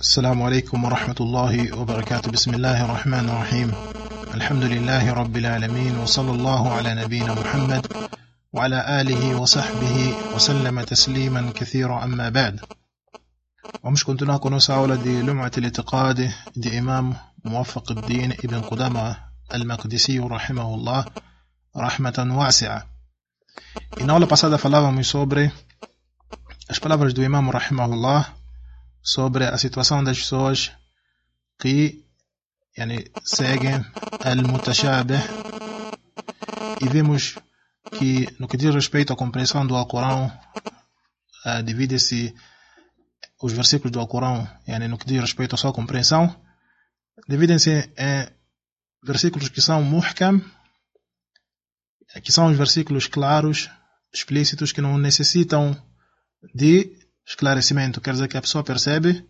السلام عليكم ورحمة الله وبركاته. بسم الله الرحمن الرحيم. الحمد لله رب العالمين، وصلى الله على نبينا محمد وعلى آله وصحبه وسلم تسليما كثيرا. أما بعد، ومش كنت نكون سأولى دي لمعة الاعتقاد دي إمام موفق الدين ابن قدامة المقدسي رحمه الله رحمة واسعة. E na aula passada falávamos sobre as palavras do imam rahimahullah sobre a situação das pessoas que seguem al-mutashabih, e vimos que no que diz respeito à compreensão do Alcorão, divide-se os versículos do Alcorão, no que diz respeito à sua compreensão, dividem-se em versículos que são muhkam, que são os versículos claros, explícitos, que não necessitam de esclarecimento. Quer dizer que a pessoa percebe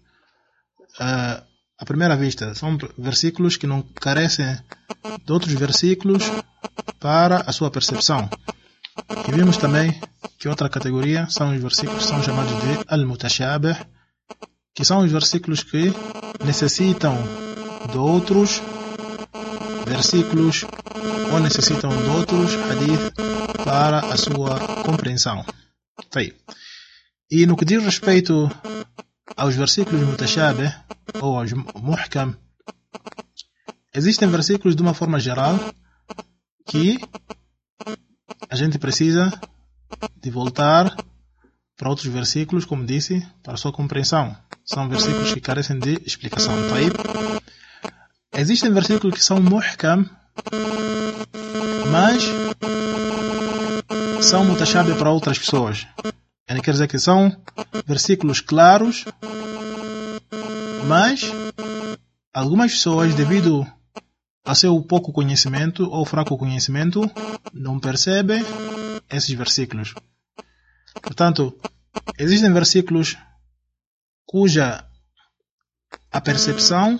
à primeira vista. São versículos que não carecem de outros versículos para a sua percepção. E vimos também que outra categoria são os versículos que são chamados de al-mutashabih, que são os versículos que necessitam de outros versículos ou necessitam de outros hadith para a sua compreensão. E no que diz respeito aos versículos mutashabih ou aos muhkam, existem versículos de uma forma geral que a gente precisa de voltar para outros versículos, como disse, para a sua compreensão. São versículos que carecem de explicação. Existem versículos que são muhkam, mas são mutashabih para outras pessoas. Quer dizer que são versículos claros, mas algumas pessoas, devido a seu pouco conhecimento ou fraco conhecimento, não percebem esses versículos. Portanto, existem versículos cuja a percepção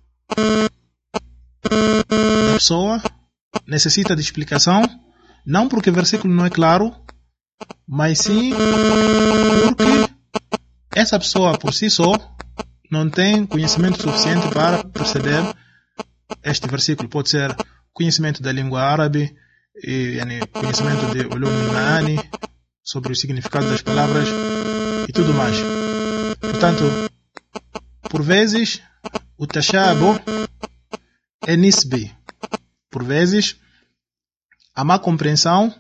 da pessoa necessita de explicação, não porque o versículo não é claro, mas sim porque essa pessoa por si só não tem conhecimento suficiente para perceber este versículo. Pode ser conhecimento da língua árabe, conhecimento de ulum al-ma'ani, sobre o significado das palavras e tudo mais. Portanto, por vezes o tashabuh é nisbi. Por vezes a má compreensão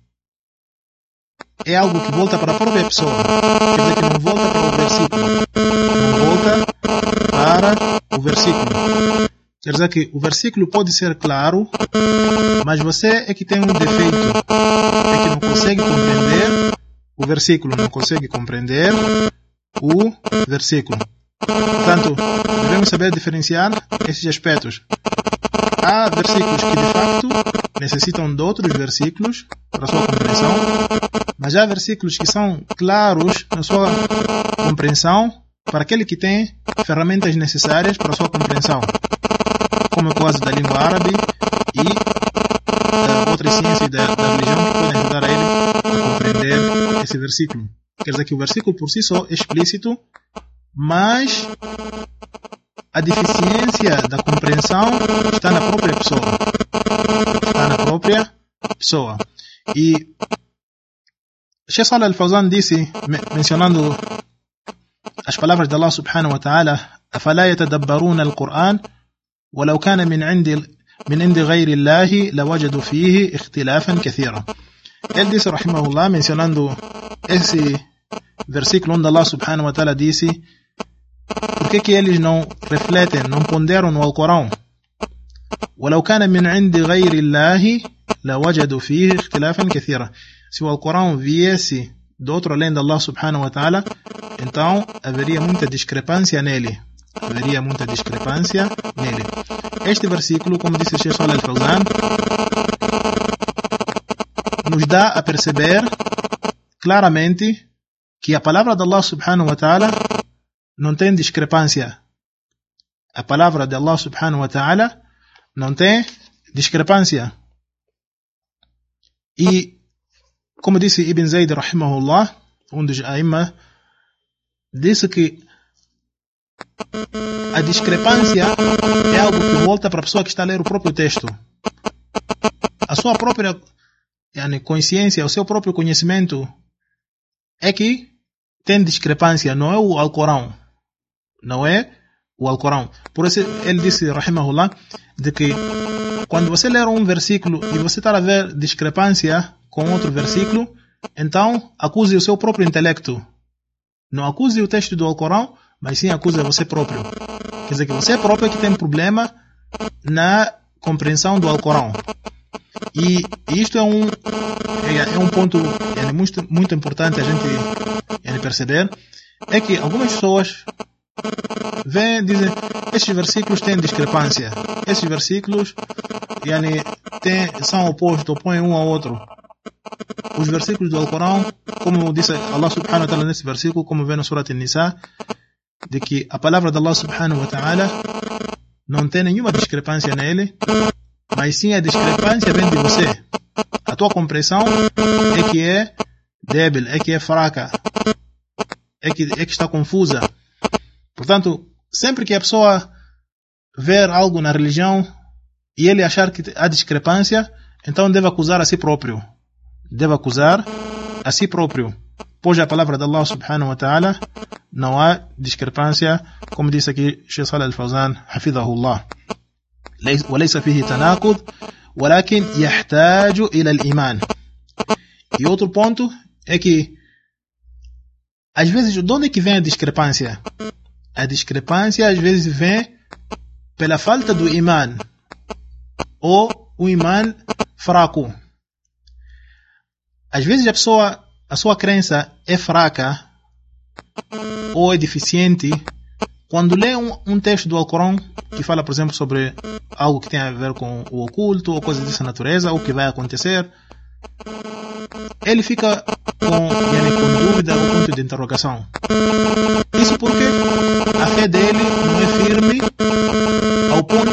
é algo que volta para a própria pessoa. Quer dizer que não volta para o versículo. Não volta para o versículo. Quer dizer que o versículo pode ser claro, mas você é que tem um defeito. É que não consegue compreender o versículo. Não consegue compreender o versículo. Portanto, devemos saber diferenciar esses aspectos. Há versículos que de facto necessitam de outros versículos para a sua compreensão, mas há versículos que são claros na sua compreensão para aquele que tem ferramentas necessárias para a sua compreensão, como é o caso da língua árabe e outras ciências da religião que podem ajudar a ele a compreender esse versículo. Quer dizer que o versículo por si só é explícito, mas a deficiência da compreensão está na própria pessoa. Está na própria pessoa. E Sheikh Salih Al-Fawzan disse, mencionando as palavras de Allah subhanahu wa ta'ala: أَفَلَا يَتَدَبَّرُونَ الْقُرْآنَ وَلَوْ كَانَ مِنْ عِنْدِ غَيْرِ اللَّهِ لَوَجَدُوا فِيهِ اخْتِلَافًا كَثِيرًا. Ele disse, rahimahullah, mencionando esse versículo onde Allah subhanahu wa ta'ala disse: por que eles não refletem, não ponderam no Alcorão? وَلَوْ كَانَ مِنْ عِنْدِ غَيْرِ اللَّهِ لَوَجَدُوا فِيهِ اخْتِلَافًا كَثِيرًا. Se o Alcorão viesse do outro além de Allah subhanahu wa ta'ala, então haveria muita discrepância nele. Este versículo, como disse o Sheikh Salih Al-Fawzan, nos dá a perceber claramente que a palavra de Allah subhanahu wa ta'ala não tem discrepância. A palavra de Allah subhanahu wa ta'ala não tem discrepância. E, como disse Ibn Zayd rahimahullah, um dos a'imma, disse que a discrepância é algo que volta para a pessoa que está a ler o próprio texto. A sua própria consciência, o seu próprio conhecimento é que tem discrepância, não é o Alcorão. Não é o Alcorão. Por isso ele disse, rahimahullah, de que quando você ler um versículo e você está a ver discrepância com outro versículo, então acuse o seu próprio intelecto. Não acuse o texto do Alcorão, mas sim acuse você próprio. Quer dizer que você próprio é que tem problema na compreensão do Alcorão. E isto é um ponto muito importante a gente perceber, é que algumas pessoas dizem, estes versículos têm discrepância, estes versículos são opostos, opõem um ao outro. Os versículos do Alcorão, como disse Allah subhanahu wa ta'ala nesse versículo, como vê no Surat An-Nisa, de que a palavra de Allah subhanahu wa ta'ala não tem nenhuma discrepância nele, mas sim a discrepância vem de você. A tua compreensão é que é débil, é que é fraca, é que está confusa. Portanto, sempre que a pessoa ver algo na religião e ele achar que há discrepância, então deve acusar a si próprio. Deve acusar a si próprio. Pois a palavra de Allah subhanahu wa ta'ala não há discrepância, como disse aqui Sheikh Salih Al-Fawzan, hafidhahullah. وليس فيه تناقض ولكن يحتاج إلى الإيمان. E outro ponto é que às vezes, de onde é que vem a discrepância? A discrepância às vezes vem pela falta do iman, ou o iman fraco. Às vezes a sua crença é fraca ou é deficiente quando lê um texto do Alcorão que fala, por exemplo, sobre algo que tem a ver com o oculto ou coisas dessa natureza, ou que vai acontecer. Ele fica com dúvida ou ponto de interrogação. Isso porque a fé dele não é firme ao ponto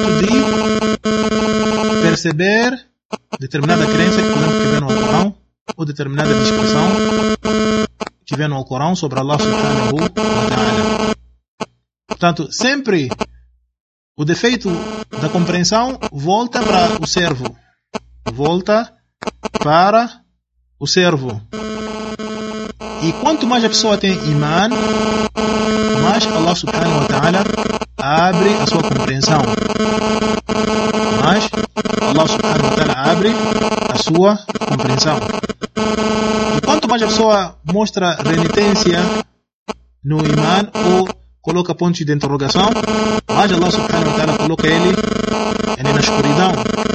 de perceber determinada crença que vem no Alcorão, ou determinada descrição que vem no Alcorão sobre Allah subhanahu wa ta'ala. Portanto, sempre o defeito da compreensão volta para o servo. Volta para o servo. E quanto mais a pessoa tem iman, mais Allah subhanahu wa ta'ala abre a sua compreensão. Mais Allah subhanahu wa ta'ala abre a sua compreensão. E quanto mais a pessoa mostra renitência no iman ou coloca pontos de interrogação, mais Allah subhanahu wa ta'ala coloca ele na escuridão.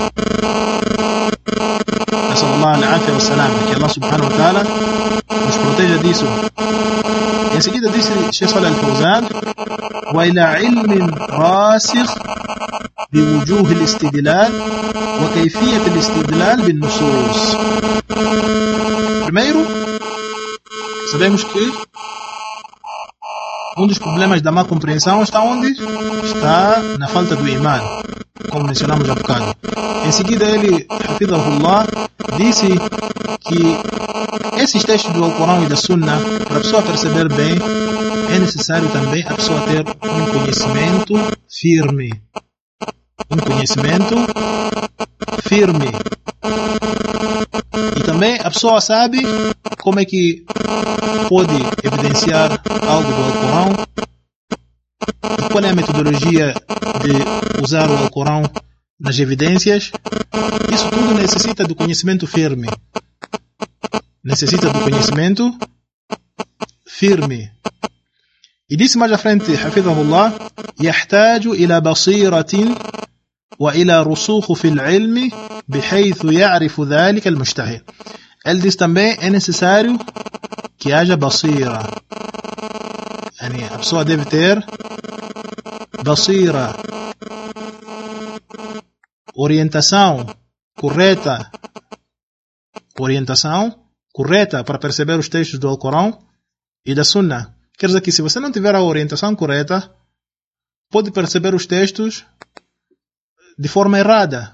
Nassallallahu al-afia wa salam, que Allah subhanahu wa ta'ala nos proteja disso. Em seguida disse Sheikh Salih Al-Fawzan, وإلى علم راسخ بوجوه الاستدلال وكيفية الاستدلال بالنصوص. Primeiro, sabemos que um dos problemas da má compreensão está onde? Está na falta do iman, como mencionamos há bocado. Em seguida ele, hafidhahullah, disse que esses textos do Alcorão e da Sunna, para a pessoa perceber bem, é necessário também a pessoa ter um conhecimento firme. Um conhecimento firme. E também a pessoa sabe como é que pode evidenciar algo do Alcorão e qual é a metodologia de usar o Alcorão nas evidências. Isso tudo necessita do conhecimento firme. Necessita do conhecimento firme. E disse mais à frente, hafidhahullah, يحتاج إلى بصيرة وإلى رسوخ في العلم بحيث يعرف ذلك المجتهد. Ele diz também, é necessário que haja basira. A pessoa deve ter basira, orientação correta para perceber os textos do Alcorão e da Sunna. Quer dizer que se você não tiver a orientação correta, pode perceber os textos de forma errada.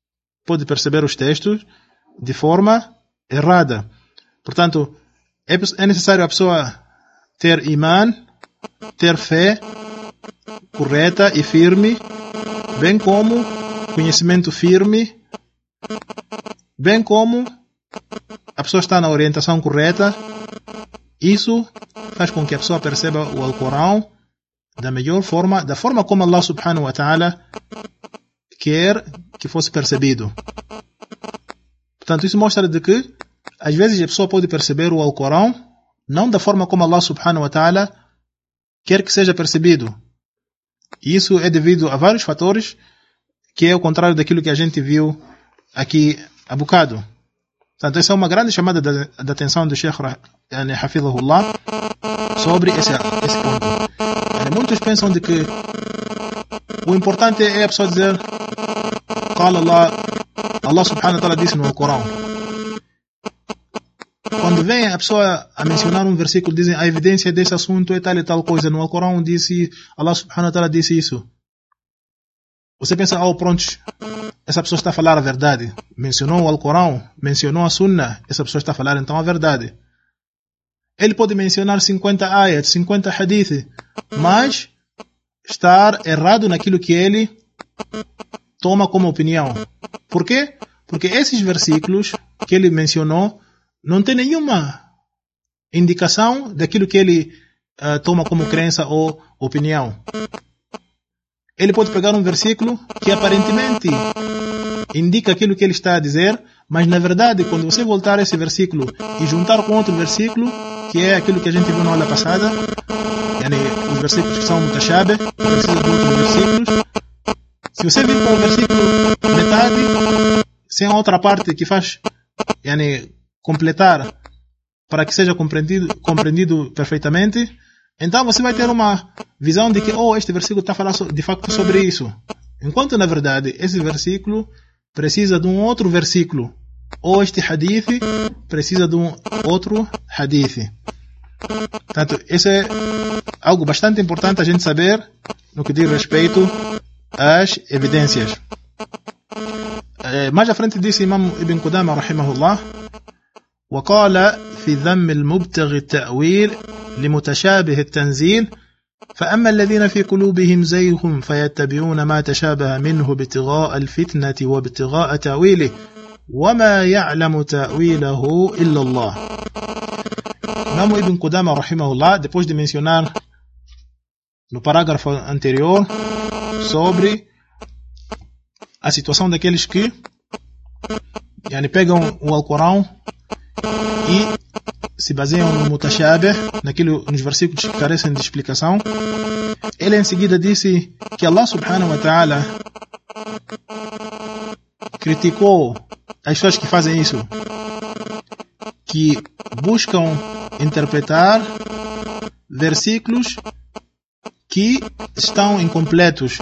Portanto, é necessário a pessoa ter iman, ter fé, correta e firme, bem como conhecimento firme, bem como a pessoa está na orientação correta. Isso faz com que a pessoa perceba o Alcorão da melhor forma, da forma como Allah subhanahu wa ta'ala quer que fosse percebido. Portanto, isso mostra de que às vezes a pessoa pode perceber o Alcorão não da forma como Allah subhanahu wa ta'ala quer que seja percebido. E isso é devido a vários fatores, que é o contrário daquilo que a gente viu aqui há bocado. Portanto, essa é uma grande chamada de atenção do Sheikh Hafidhahullah sobre esse ponto. Muitos pensam de que o importante é a pessoa dizer Allah subhanahu wa ta'ala disse no Alcorão. Quando vem a pessoa a mencionar um versículo, dizem a evidência desse assunto é tal e tal coisa. No Alcorão disse, Allah subhanahu wa ta'ala disse isso. Você pensa, pronto, essa pessoa está a falar a verdade. Mencionou o Alcorão, mencionou a Sunnah, essa pessoa está a falar então a verdade. Ele pode mencionar 50 ayat, 50 hadith, mas estar errado naquilo que ele toma como opinião. Por quê? Porque esses versículos que ele mencionou não tem nenhuma indicação daquilo que ele toma como crença ou opinião. Ele pode pegar um versículo que aparentemente indica aquilo que ele está a dizer, mas na verdade, quando você voltar a esse versículo e juntar com outro versículo, que é aquilo que a gente viu na aula passada, os versículos que são mutashabih, precisa de outros versículos. Se você vir com o versículo metade, sem a outra parte que faz completar para que seja compreendido perfeitamente, então você vai ter uma visão de que este versículo está falando de facto sobre isso. Enquanto na verdade esse versículo precisa de um outro versículo, ou este hadith precisa de um outro hadith. Portanto, isso é algo bastante importante a gente saber no que diz respeito às evidências. Mais à frente disse Imam Ibn Qudama rahimahullah: وقال في ذم المبتغي التأويل لمتشابه التنزيل فأما الذين في قلوبهم زيغ فيتبعون ما تشابه منه ابتغاء الفتنة وابتغاء تأويله وما يعلم تأويله إلا الله. Imam Ibn Qudama rahimahullah, depois de mencionar no parágrafo anterior sobre a situação daqueles que pegam o Alcorão e se baseiam no mutashabih, nos versículos que carecem de explicação, ele em seguida disse que Allah subhanahu wa ta'ala criticou as pessoas que fazem isso, que buscam interpretar versículos que estão incompletos.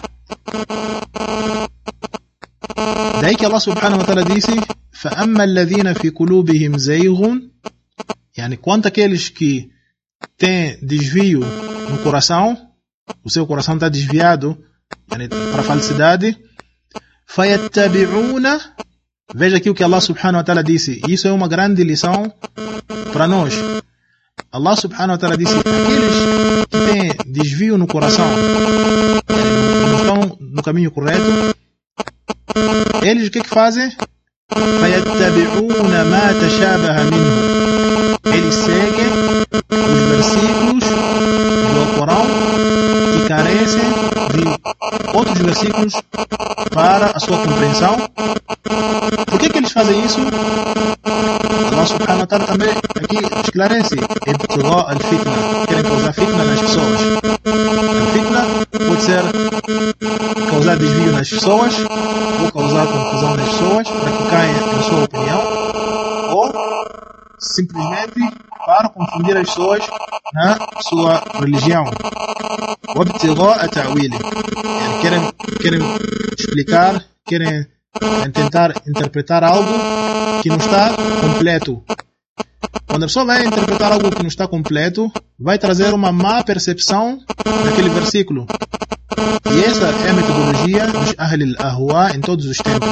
Daí que Allah subhanahu wa ta'ala disse فَأَمَّا الَّذِينَ فِي قُلُوبِهِمْ زَيْغٌ, quanto aqueles que têm desvio no coração, o seu coração está desviado para a falsidade, فَيَتَّبِعُونَ, veja aqui o que Allah subhanahu wa ta'ala disse, e isso é uma grande lição para nós. Allah subhanahu wa ta'ala disse, aqueles que têm desvio no coração, não estão no caminho correto, eles o que fazem? فَيَتَّبِعُونَ مَا تَشَابَهَ مِنْهُ, eles seguem os versículos do Alcorão que carecem de outros versículos para a sua compreensão. Por que eles fazem isso? Allah subhanahu wa ta'ala também aqui esclarece: ibtigha al-fitna, querem causar fitna nas pessoas. A fitna pode ser causar desvio nas pessoas ou causar confusão nas pessoas para que caiam em sua opinião, ou simplesmente para confundir as pessoas na sua religião. وابتغاء تأويله, querem explicar, querem tentar interpretar algo que não está completo. Quando a pessoa vai interpretar algo que não está completo, vai trazer uma má percepção daquele versículo. E essa é a metodologia dos Ahl al-Ahwa em todos os tempos.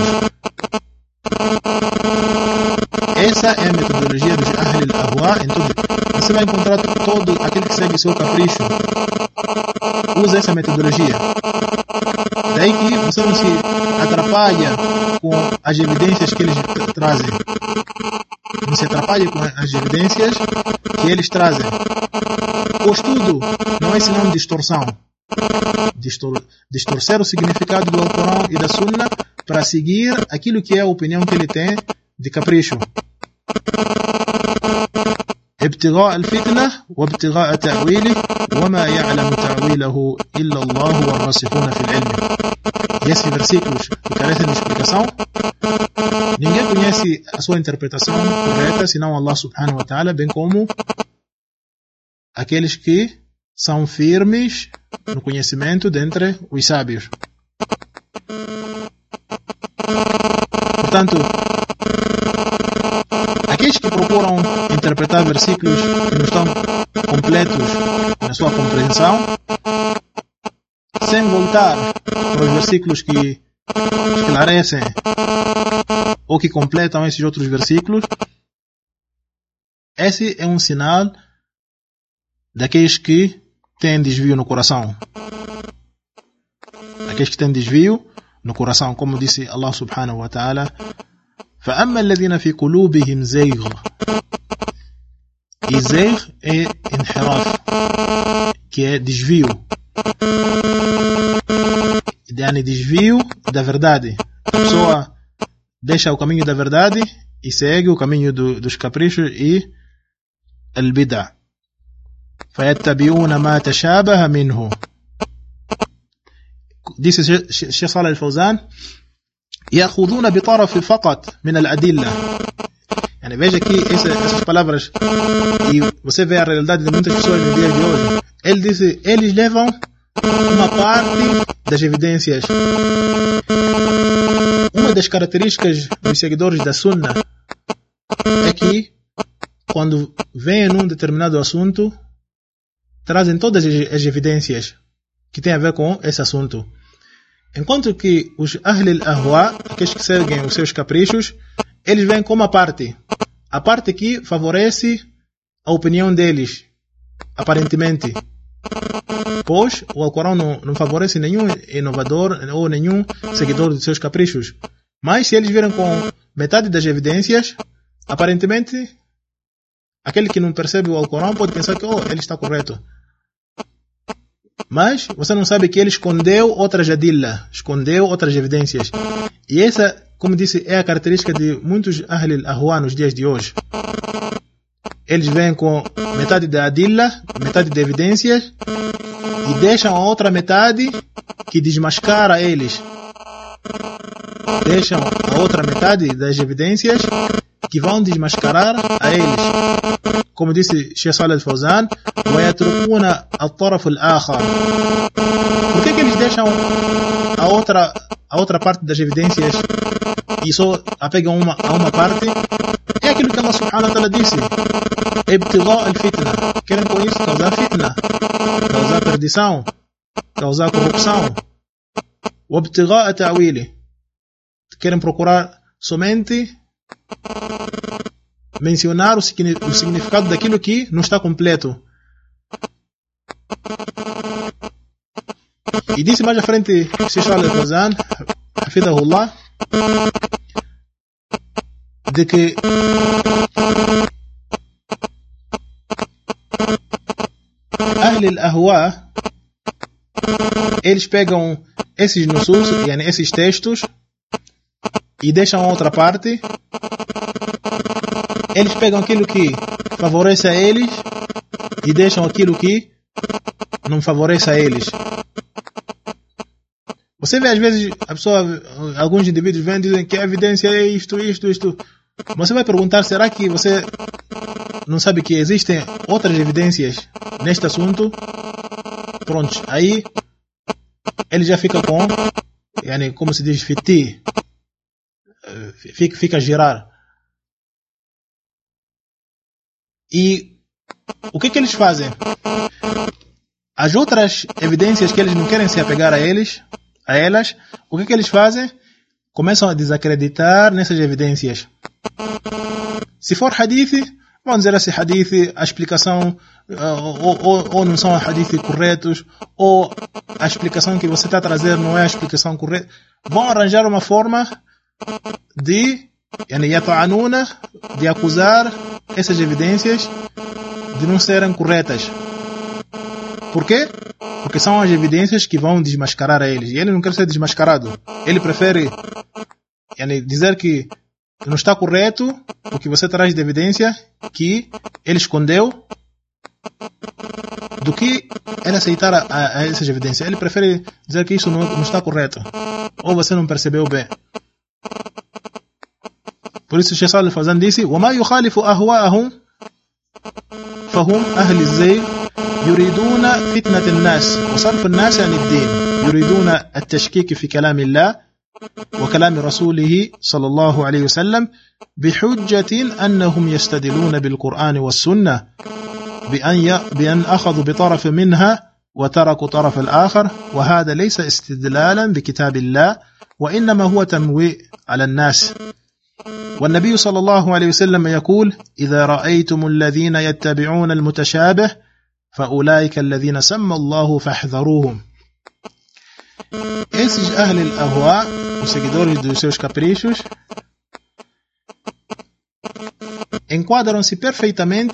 Essa é a metodologia dos Ahl al-Ahwa em todos. Você vai encontrar todo aquele que segue seu capricho usa essa metodologia. Daí que você não se atrapalha com as evidências que eles trazem. Não se atrapalha com as evidências que eles trazem. O estudo não é sinal de distorção. Distorcer o significado do Alcorão e da Sunna para seguir aquilo que é a opinião que ele tem de capricho. ابتغاء الفتنة وابتغاء تأويله وما يعلم تأويله إلا الله والراسخون في العلم. E esses versículos que carecem de explicação, ninguém conhece a sua interpretação correta senão Allah subhanahu wa ta'ala, bem como aqueles que são firmes no conhecimento dentre os sábios. Portanto, aqueles que procuram interpretar versículos que não estão completos na sua compreensão, sem voltar para os versículos que esclarecem ou que completam esses outros versículos, esse é um sinal daqueles que têm desvio no coração. Aqueles que têm desvio no coração, como disse Allah subhanahu wa ta'ala, فَأَمَّا الَّذِينَ فِي قُلُوبِهِمْ زَيْغٌ. E zayg é inhiraf, que é desvio. Yani desvio da verdade. A pessoa deixa o caminho da verdade e segue o caminho dos caprichos e al-bid'ah. فَيَتَّبِعُونَ مَا تَشَابَهَ مِنْهُ. Disse Sheikh Salih Al-Fawzan, يأخذون بطرف فقط من الأدلة. Yani veja aqui essas palavras e você vê a realidade de muitas pessoas no dia de hoje. Ele disse, eles levam uma parte das evidências. Uma das características dos seguidores da Sunna é que quando vêm num determinado assunto, trazem todas as evidências que têm a ver com esse assunto. Enquanto que os Ahl al-Ahwa, aqueles que seguem os seus caprichos, eles vêm com uma parte. A parte que favorece a opinião deles, aparentemente. Pois o Alcorão não favorece nenhum inovador ou nenhum seguidor dos seus caprichos. Mas se eles virem com metade das evidências, aparentemente, aquele que não percebe o Alcorão pode pensar que ele está correto. Mas você não sabe que ele escondeu outras adillah, escondeu outras evidências. E essa, como disse, é a característica de muitos Ahl al-Ahwa nos dias de hoje. Eles vêm com metade da adillah, metade de evidências, e deixam a outra metade que desmascara eles. Deixam a outra metade das evidências que vão desmascarar a eles. Como disse Sheikh Salih Al-Fawzan, وَيَتْرُكُونَ الطَّرَفُ الْآخَرِ. Por que eles deixam a outra parte das evidências e só apegam a uma parte? É aquilo que Allah subhanahu wa ta'ala disse, ابتغاء الفتنة. Querem com isso causar fitna, causar perdição, causar corrupção. وابتغاء تأويله. Querem procurar somente mencionar o significado daquilo que não está completo. E disse mais à frente Sheikh Salih Al-Fawzan, hafidhahullah, de que Ahl al-Ahwa, eles pegam esses nusus, esses textos, e deixam a outra parte. Eles pegam aquilo que favorece a eles e deixam aquilo que não favorece a eles. Você vê às vezes alguns indivíduos vêm e dizem que a evidência é isto. Você vai perguntar, será que você não sabe que existem outras evidências neste assunto? Pronto, aí ele já fica com, como se diz, fiti, fica a girar. E o que eles fazem? As outras evidências que eles não querem se apegar a elas, o que eles fazem? Começam a desacreditar nessas evidências. Se for hadith, vão dizer esse hadith, a explicação, ou não são hadith corretos, ou a explicação que você está a trazer não é a explicação correta. Vão arranjar uma forma de acusar essas evidências de não serem corretas. Por quê? Porque são as evidências que vão desmascarar a eles. E ele não quer ser desmascarado. Ele prefere dizer que não está correto o que você traz de evidência que ele escondeu, do que ele aceitar a essas evidências. Ele prefere dizer que isso não está correto, ou você não percebeu bem. Por isso o Sheikh Salih Al-Fawzan disse: وَمَا يُخَالِفُ أَهْوَاءَهُمْ فَهُمْ أَهْلِ الزَّيْغِ يريدون فتنة الناس وصرف الناس عن الدين، يريدون التشكيك في كلام الله وكلام رسوله صلى الله عليه وسلم بحجة أنهم يستدلون بالقرآن والسنة بأن أخذوا بطرف منها وتركوا طرف الآخر، وهذا ليس استدلالا بكتاب الله وإنما هو تمويه على الناس. والنبي صلى الله عليه وسلم يقول: إذا رأيتم الذين يتبعون المتشابه فأولئك الذين سمى الله فاحذروهم. Esses Ahl al-Ahwa, os seguidores dos seus caprichos, enquadram-se perfeitamente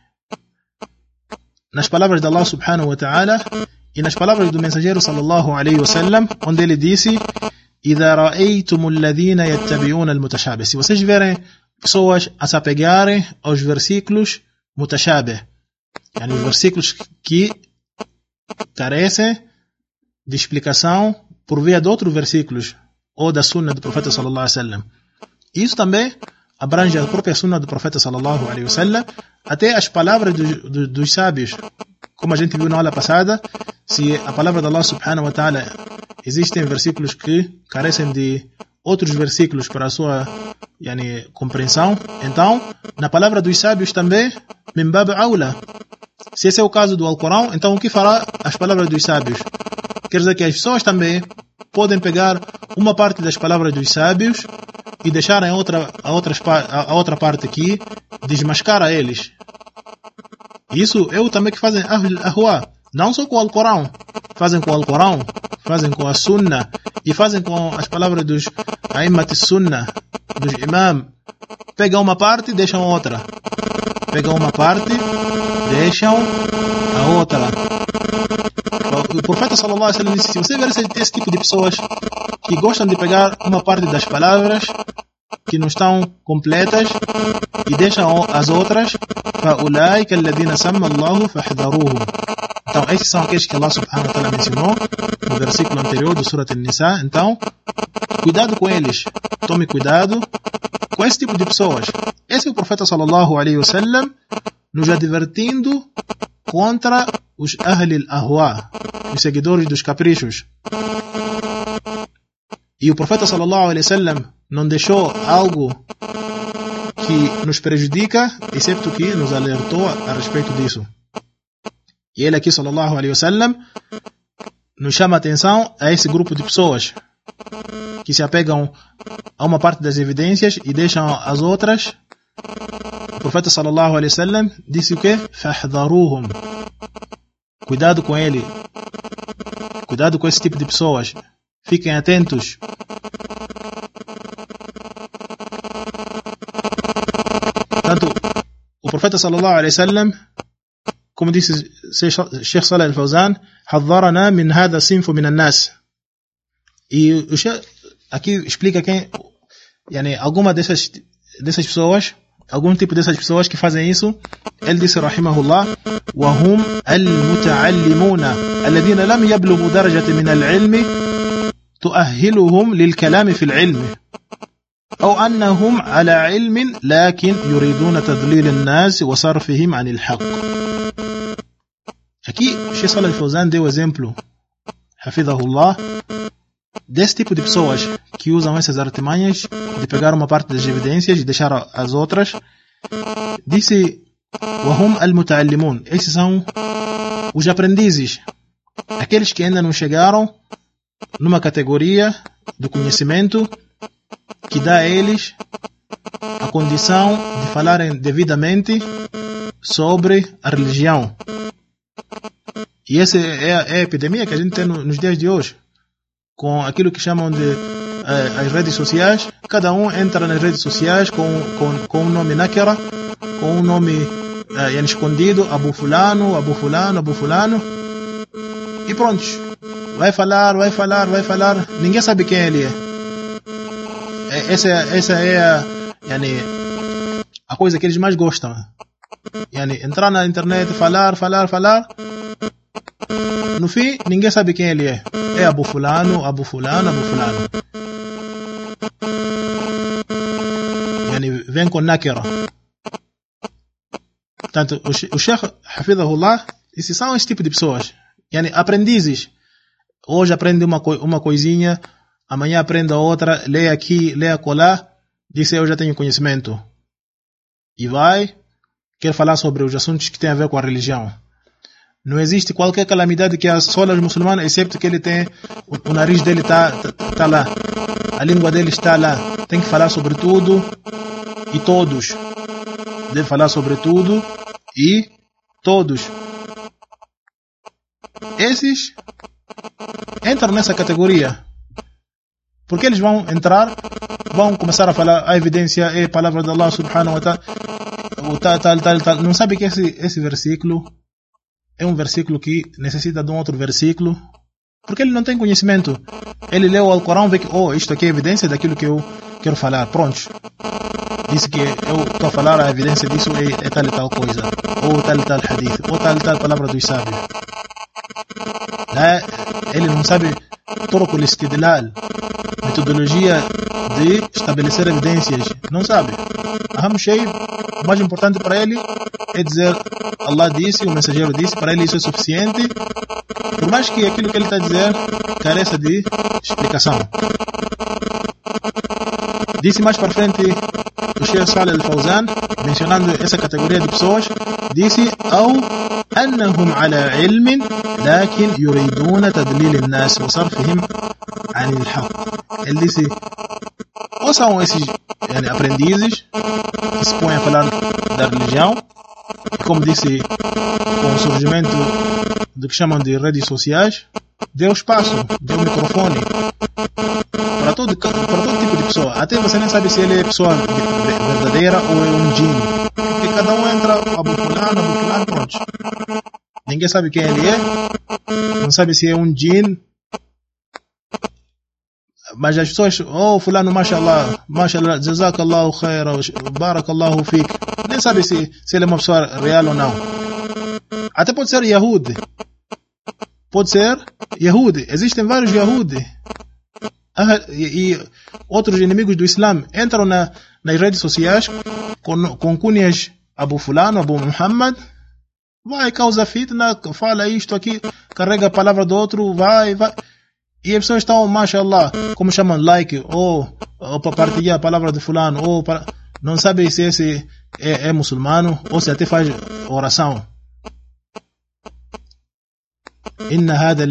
nas palavras de Allah subhanahu wa ta'ala e nas palavras do mensageiro sallallahu alayhi wa sallam, onde ele disse: إذا رأيتم الذين يتبعون المتشابه. Se vocês verem pessoas a se apegarem aos versículos mutashabih, os versículos que carecem de explicação por via de outros versículos ou da sunna do profeta sallallahu alaihi wasallam. Isso também abrange a própria sunna do profeta sallallahu alaihi wasallam, até as palavras dos sábios. Como a gente viu na aula passada, se a palavra de Allah subhanahu wa ta'ala existem versículos que carecem de outros versículos para a sua compreensão, então na palavra dos sábios também min bab aula. Se esse é o caso do Alcorão, então o que fará as palavras dos sábios? Quer dizer que as pessoas também podem pegar uma parte das palavras dos sábios e deixarem a outra parte aqui, desmascara eles. Isso é o também que fazem Ahwa, não só com o Alcorão. Fazem com o Alcorão, fazem com a Sunna e fazem com as palavras dos A'immat Sunna, dos Imam. Pegam uma parte e deixam outra. Pegam uma parte, deixam a outra. O profeta sallallahu alaihi wasallam disse: se você ver esse tipo de pessoas que gostam de pegar uma parte das palavras que não estão completas e deixam as outras, فَأُولَٰئِكَ الَّذِينَ سَمَّ اللَّهُ فَاحْذَرُوهُم. Então esses são aqueles que Allah subhanahu wa ta'ala mencionou no versículo anterior do Surat An-Nisa. Então cuidado com eles, tome cuidado com esse tipo de pessoas. Esse é o profeta sallallahu alaihi wasallam nos advertindo contra os Ahl al-Ahwa, os seguidores dos caprichos. E o profeta sallallahu alaihi wasallam não deixou algo que nos prejudica, excepto que nos alertou a respeito disso. E ele aqui, sallallahu alaihi wasallam, nos chama a atenção a esse grupo de pessoas que se apegam a uma parte das evidências e deixam as outras. O profeta sallallahu alaihi wasallam disse o quê? فَاحْذَرُوهُم. Cuidado com ele. Cuidado com esse tipo de pessoas. Fiquem atentos. Portanto, o profeta sallallahu alaihi wasallam, como disse Sheikh Salih Al-Fawzan, حذرنا من هذا الصنف من الناس. E o Sheikh aqui explica alguma dessas pessoas, algum tipo dessas pessoas que fazem isso. Ele disse, rahimahullah: وهم المتعلمون الذين لم يبلغوا درجة من العلم تؤهلهم للكلام في العلم أو أنهم على علم لكن يريدون تضليل الناس وصرفهم عن الحق. Aqui o Sheikh Salih Al-Fawzan deu exemplo, hafidhahullah, desse tipo de pessoas que usam essas artimanhas de pegar uma parte das evidências e deixar as outras. Disse: وهم المتعلمون. Esses são os aprendizes, aqueles que ainda não chegaram numa categoria do conhecimento que dá a eles a condição de falarem devidamente sobre a religião. E essa é a epidemia que a gente tem nos dias de hoje, com aquilo que chamam de as redes sociais. Cada um entra nas redes sociais com um nome nakira, com um nome escondido, Abu Fulano, Abu Fulano, Abu Fulano, e pronto, vai falar, ninguém sabe quem ele é. Essa é a coisa que eles mais gostam. Entrar na internet, falar. No fim, ninguém sabe quem ele é. É Abu Fulano, Abu Fulano, Abu Fulano. Vem com nakira. Portanto, o Sheikh Hafidhahullah, esses são esse tipo de pessoas. Aprendizes. Hoje aprende uma coisinha, amanhã aprende outra, lê aqui, lê acolá, diz eu já tenho conhecimento. E quer falar sobre os assuntos que têm a ver com a religião. Não existe qualquer calamidade que assola os muçulmanos, excepto que ele tem, o nariz dele está lá, a língua dele está lá. Tem que falar sobre tudo e todos. Deve falar sobre tudo e todos. Esses entram nessa categoria. Porque eles vão entrar, vão começar a falar a evidência é a palavra de Allah subhanahu wa ta'ala, tal. Não sabe que esse versículo é um versículo que necessita de um outro versículo, porque ele não tem conhecimento. Ele leu o Alcorão, vê que isto aqui é evidência daquilo que eu quero falar. Pronto. Disse que eu estou a falar a evidência disso é tal e tal coisa, ou tal e tal hadith, ou tal e tal palavra dos sábios. Ele não sabe طرق الاستدلال, metodologia de estabelecer evidências. Não sabe. O mais importante para ele é dizer Allah disse, o mensageiro disse, para ele isso é suficiente, por mais que aquilo que ele está a dizer careça de explicação. Disse mais para frente o Sheikh Salih Al-Fawzan, mencionando essa categoria de pessoas, disse أو أنهم على علم لكن يريدون تدليل الناس وصرفهم عن الحق. Ele disse, ou são esses aprendizes que se põem a falar da religião, e como disse, com o surgimento do que chamam de redes sociais, deu espaço, deu microfone para todo tipo de pessoa. Até você nem sabe se ele é pessoa verdadeira ou é um jinn, porque cada um entra Abu Fulano, pronto. Ninguém sabe quem ele é, não sabe se é um jinn, mas as pessoas, fulano, mashallah, jazakallahu khaira, barakallahu fik, nem sabe se ele é uma pessoa real ou não. Até pode ser Yahudi. Existem vários Yahudi e outros inimigos do Islã entram nas redes sociais com cunhas Abu Fulano, Abu Muhammad, vai, causa fitna, fala isto aqui, carrega a palavra do outro, vai. E as pessoas estão, mashallah, como chamam, like, ou para partilhar a palavra de fulano, ou não sabe se esse é muçulmano, ou se até faz oração. إن هذا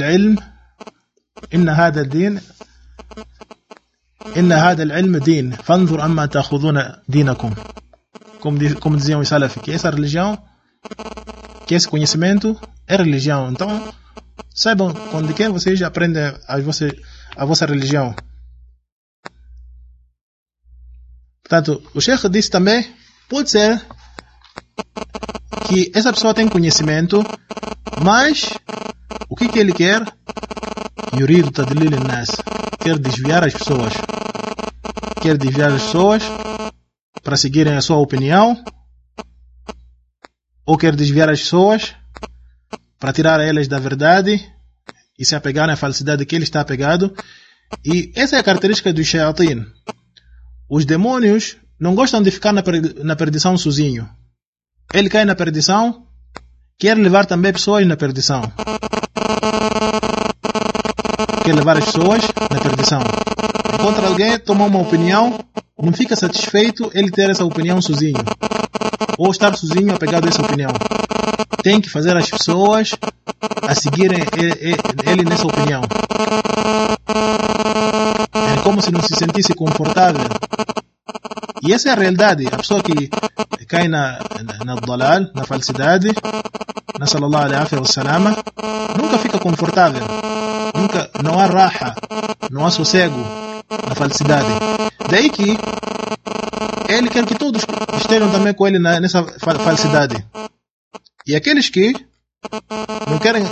العلم دين فانظر أما تأخذون دينكم. Como diziam os Salaf, que essa religião, que esse conhecimento é religião. Então, saibam de quem vocês aprendem a vossa religião. Portanto, o Sheikh disse também, pode ser que essa pessoa tem conhecimento, mas o que ele quer? Yuridu tadlil an-nas. Quer desviar as pessoas. Para seguirem a sua opinião, ou quer desviar as pessoas para tirar elas da verdade e se apegarem à falsidade que ele está apegado. E essa é a característica do shayatin. Os demônios não gostam de ficar na perdição sozinho. Ele cai na perdição, quer levar também pessoas na perdição. Quer levar as pessoas na perdição. Encontra alguém, toma uma opinião, não fica satisfeito ele ter essa opinião sozinho, ou estar sozinho apegado a essa opinião. Tem que fazer as pessoas a seguirem ele nessa opinião. É como se não se sentisse confortável E essa é a realidade. A pessoa que cai na dalal, na falsidade, na sallallahu alaihi wa sallam, nunca fica confortável. Não há raha, não há sossego na falsidade. Daí que ele quer que todos estejam também com ele nessa falsidade. E aqueles que não querem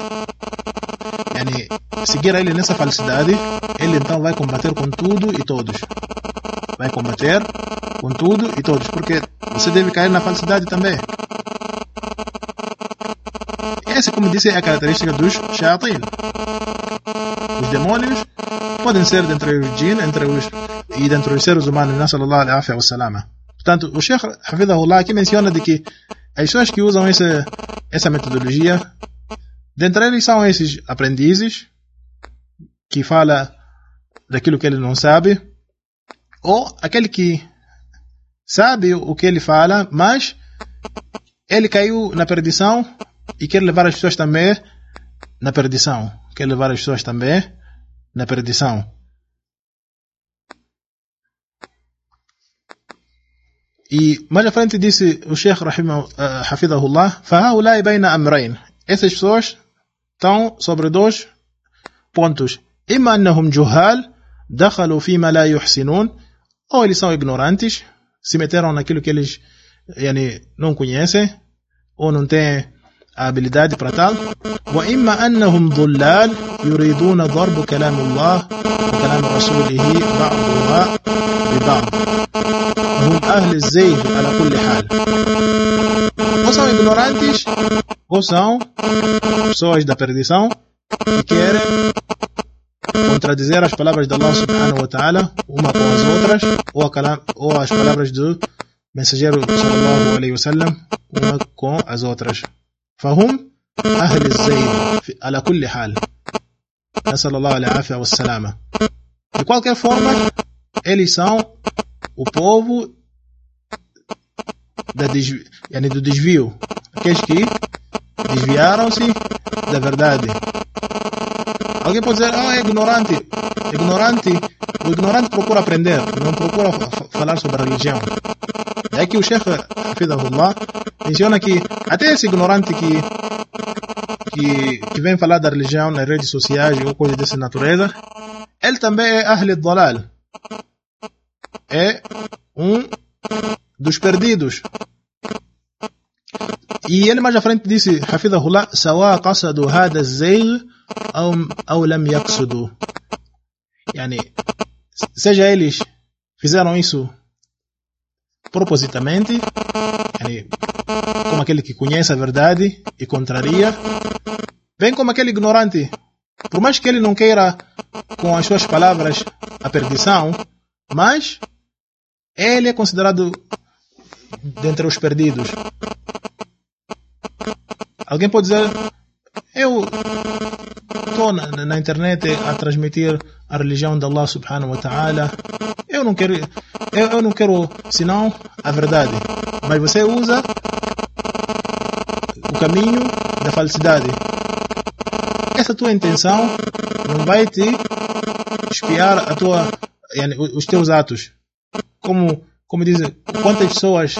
seguir ele nessa falsidade, ele então vai combater com tudo e todos. Vai combater com tudo e todos, porque você deve cair na falsidade também. Essa, como disse, é a característica dos shayatin. Os demônios podem ser dentre os jinn, dentre os seres humanos, sallallahu alaihi wa sallam. Portanto, o Sheikh Hafidhahullah aqui menciona de que as pessoas que usam essa metodologia, dentre eles são esses aprendizes que fala daquilo que ele não sabe, ou aquele que sabe o que ele fala, mas ele caiu na perdição e quer levar as pessoas também na perdição. E mais à frente disse o Sheikh Hafidhahullah, فَهَؤُلَاءِ بَيْنَ أَمْرَيْنِ. Essas pessoas estão sobre dois pontos. إِمَّا أَنَّهُمْ جُهَّالٌ دَخَلُوا فِيمَا لَا يُحْسِنُونَ. Ou eles são ignorantes, se meteram naquilo que eles não conhecem, ou não têm a habilidade para tal. وَإِمَّا أَنَّهُمْ ضُلَّالٌ يُرِيدُونَ ضَرْبُ كَلَامِ اللَّهِ وكلام رسوله بعضها ببعض هم أهل الزيغ على كل حال. Ou são ignorantes, ou são pessoas da perdição que querem contradizer as palavras de Allah subhanahu wa ta'ala uma com as outras, ou as palavras do mensageiro sallallahu alaihi wasallam uma com as outras. فهم أهل الزيغ على كل حال. نسأل الله العافية والسلامة. De qualquer forma, eles são o povo do desvio, aqueles que desviaram-se da verdade. Alguém pode dizer, é ignorante. O ignorante procura aprender, não procura falar sobre a religião. É que o Sheikh Hafidhahullah menciona que até esse ignorante que vem falar da religião nas redes sociais ou coisa dessa natureza, ele também é Ahl al-Dalal. É um dos perdidos. E ele mais à frente disse, Hafidhahullah, سواء قصدوا هذا الزيغ أو لم يقصدوا. Seja eles fizeram isso propositamente, como aquele que conhece a verdade e contraria, bem como aquele ignorante, por mais que ele não queira com as suas palavras a perdição, mas ele é considerado dentre os perdidos. Alguém pode dizer, eu estou na internet a transmitir a religião de Allah subhanahu wa ta'ala, eu não quero senão a verdade, mas você usa o caminho da falsidade. Essa tua intenção não vai te espiar os teus atos. Como dizem, quantas pessoas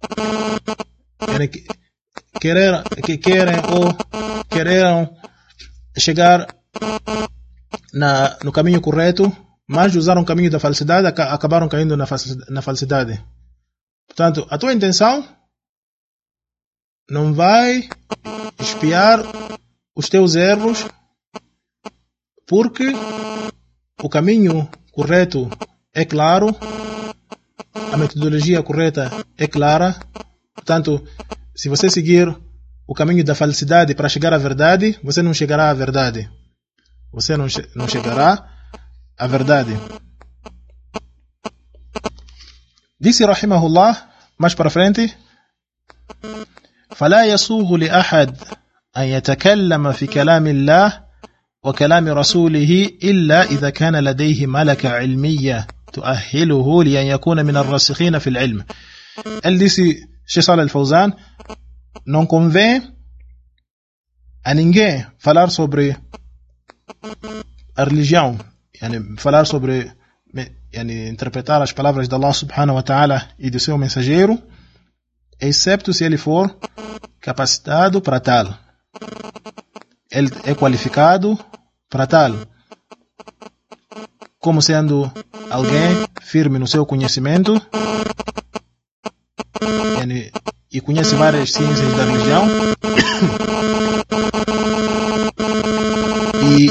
quereram chegar no caminho correto, mas usaram o caminho da falsidade, acabaram caindo na falsidade. Portanto, a tua intenção não vai espiar os teus erros, porque o caminho correto é claro, a metodologia correta é clara. Portanto, se você seguir o caminho da falsidade para chegar à verdade, você não chegará à verdade. Você não chegará à verdade. Disse rahimahullah, mais para frente, فلا يسوغ لأحد أن يتكلم في كلام الله وكلام رسوله إلا إذا كان لديه ملكة علمية تؤهله لأن يكون من الراسخين في العلم. Ele disse, Sheikh Salih Al-Fawzan, não convém a ninguém falar sobre a religião, falar sobre interpretar as palavras de Allah subhanahu wa ta'ala e do seu mensageiro, excepto se ele for capacitado para tal. Ele é qualificado para tal, como sendo alguém firme no seu conhecimento e conhece várias ciências da religião e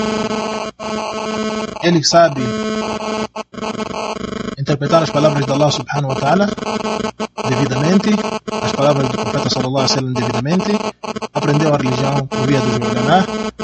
ele sabe interpretar as palavras de Allah subhanahu wa ta'ala devidamente, as palavras do profeta sallallahu alaihi wasallam devidamente, aprendeu a religião por via dos ulama.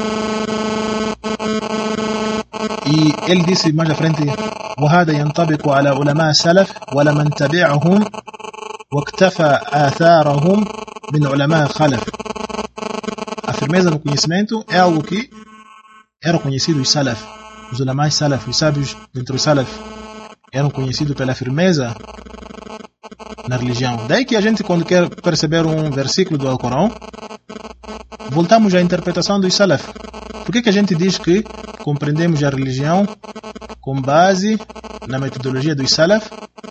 E ele disse mais à frente: وهذا ينطبق على علماء السلف ولمن تبعهم واكتفى آثارهم من علماء الخلف. A firmeza no conhecimento é algo que era conhecido os salaf, os ulama salaf, os sábios dentro dos salaf eram conhecidos pela firmeza na religião. Daí que a gente, quando quer perceber um versículo do Alcorão, voltamos à interpretação dos salaf. Por que a gente diz que compreendemos a religião com base na metodologia dos salaf?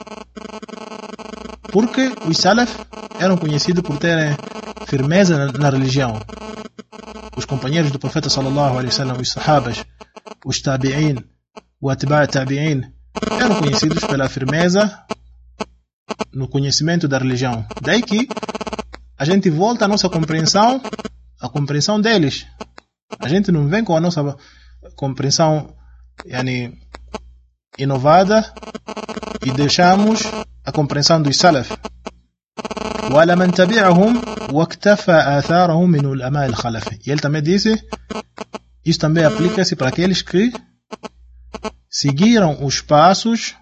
Porque os salaf eram conhecidos por terem firmeza na religião. Os companheiros do profeta sallallahu alaihi wasallam, os sahabas, os tabi'in, o atba' tabi'in, eram conhecidos pela firmeza no conhecimento da religião. Daí que a gente volta à nossa compreensão, a compreensão deles. A gente não vem com a nossa compreensão inovada e deixamos a compreensão dos salaf. وَعَلَى مَنْ تَبِعَهُمْ وَاكْتَفَى آثَارَهُمْ مِنُ الْأَمَاءِ الْخَلَفِ. E ele também disse, isso também aplica-se para aqueles que seguiram os passos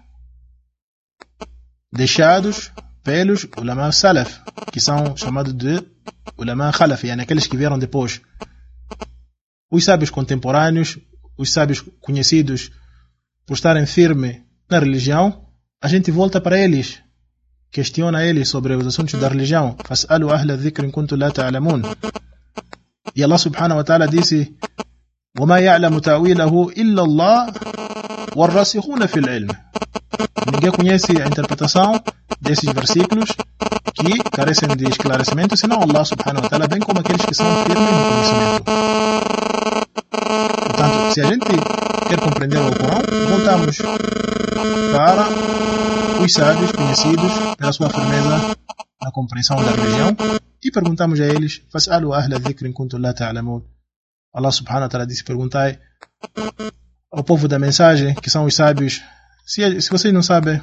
deixados pelos ulama salaf, que são chamados de ulama khalaf, aqueles que vieram depois. Os sábios contemporâneos, os sábios conhecidos por estarem firmes na religião, a gente volta para eles, questiona eles sobre os assuntos da religião. فَاسْأَلُوا أَهْلَ الذِّكْرِ إِن كُنتُمْ لَا تَعْلَمُونَ. E Allah subhanahu wa ta'ala disse: وَمَا يَعْلَمُ تَأْوِيلَهُ إِلَّا اللَّهُ وَالرَّاسِخُونَ فِي الْعِلْمِ. Ninguém conhece a interpretação desses versículos que carecem de esclarecimento, senão Allah subhanahu wa ta'ala, bem como aqueles que são firmes no conhecimento. Portanto, se a gente quer compreender o Alcorão, voltamos para os sábios conhecidos pela sua firmeza na compreensão da religião e perguntamos a eles: فَاسْأَلُوا أَهْلَ الذِّكْرِ إِن كُنتُمْ لَا تَعْلَمُونَ. Allah subhanahu wa ta'ala disse: perguntai ao povo da mensagem, que são os sábios, se vocês não sabem.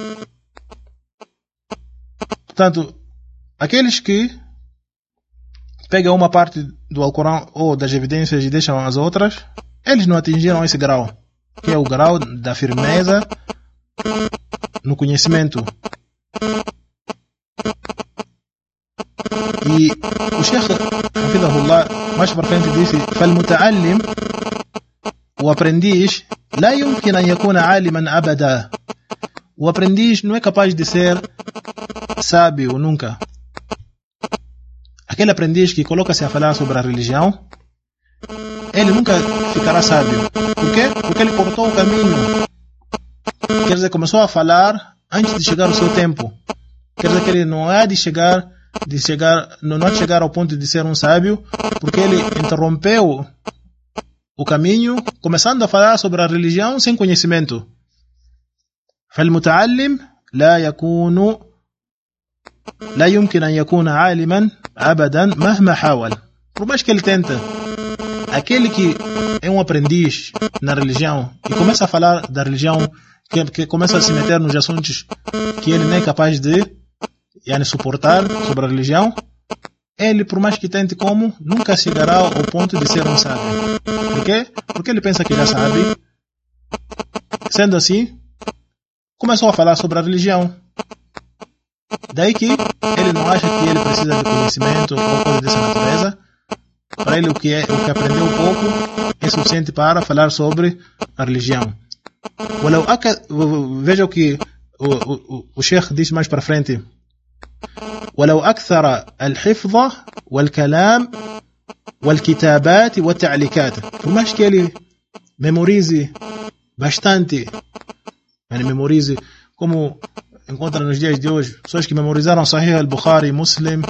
Portanto, aqueles que pegam uma parte do Alcorão ou das evidências e deixam as outras, eles não atingiram esse grau, que é o grau da firmeza no conhecimento. E o Sheikh Hafidhahullah mais para frente disse: فالمتعلم, o aprendiz, لا يمكن أن يكون عالما أبدا. O aprendiz não é capaz de ser sábio nunca. Aquele aprendiz que coloca-se a falar sobre a religião, ele nunca ficará sábio. Por quê? Porque ele cortou o caminho. Quer dizer, começou a falar antes de chegar o seu tempo. Quer dizer que ele não há de chegar ao ponto de ser um sábio, porque ele interrompeu o caminho, começando a falar sobre a religião sem conhecimento. فالمتعلم لا يمكن أن يكون عالما أبدا مهما حاول. Por mais que ele tente, aquele que é um aprendiz na religião e começa a falar da religião, que começa a se meter nos assuntos que ele não é capaz de suportar sobre a religião, ele, por mais que tente como, nunca chegará ao ponto de ser um sábio. Por quê? Porque ele pensa que já sabe. Sendo assim, começou a falar sobre a religião. Daí que ele não acha que ele precisa de conhecimento ou coisa dessa natureza. Para ele, o que aprendeu um pouco é suficiente para falar sobre a religião. Veja o que o Sheikh diz mais para frente: ولو أكثر الحفظ والكلام والكتابات والتعليقات. Por mais que ele memorize bastante memorize, como encontra nos dias de hoje, pessoas que memorizaram Sahih al-Bukhari, Muslim,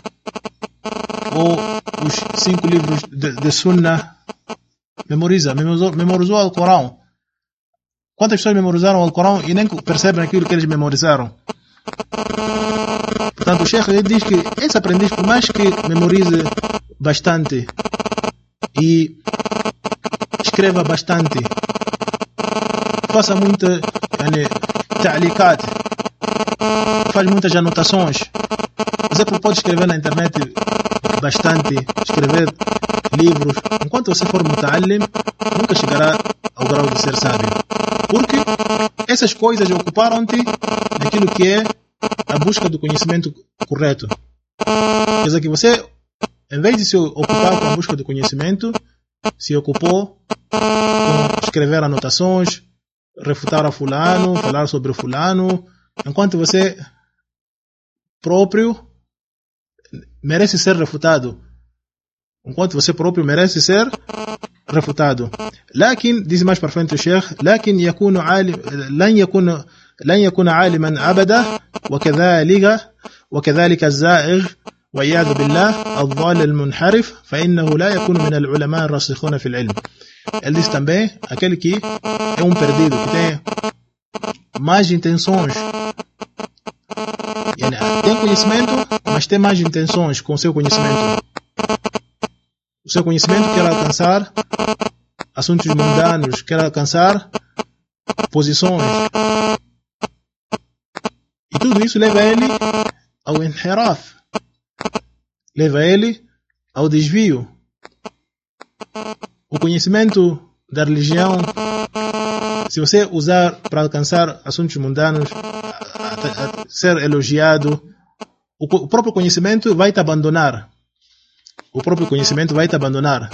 ou os 5 livros de Sunnah, memorizou o Alcorão. Quantas pessoas memorizaram o Alcorão e nem percebem aquilo que eles memorizaram? Portanto, o Sheikh diz que esse aprendiz, por mais que memorize bastante e escreva bastante, faça muita ta'liqat, faz muitas anotações. Você pode escrever na internet bastante, escrever livros. Enquanto você for muta'allim, nunca chegará ao grau de ser sábio. Porque essas coisas ocuparam-te naquilo que é a busca do conhecimento correto. Quer dizer que você, em vez de se ocupar com a busca do conhecimento, se ocupou com escrever anotações, refutar a fulano, falar sobre o fulano, enquanto você próprio merece ser refutado. Enquanto você próprio merece ser refutado. لكن, diz mais para frente o Sheikh, لكن يكون عالم لن يكون عالما أبدا وكذلك الزائغ وإياذ بالله الضال المنحرف فإنه لا يكون من العلماء الراسخون في العلم. Ele diz também aquele que é perdido, que tem mais intenções, tem conhecimento, mas tem mais intenções com o seu conhecimento. O seu conhecimento quer alcançar assuntos mundanos, quer alcançar posições. E tudo isso leva ele ao inhiraf, leva ele ao desvio. O conhecimento da religião, se você usar para alcançar assuntos mundanos, a ser elogiado, o próprio conhecimento vai te abandonar. O próprio conhecimento vai te abandonar.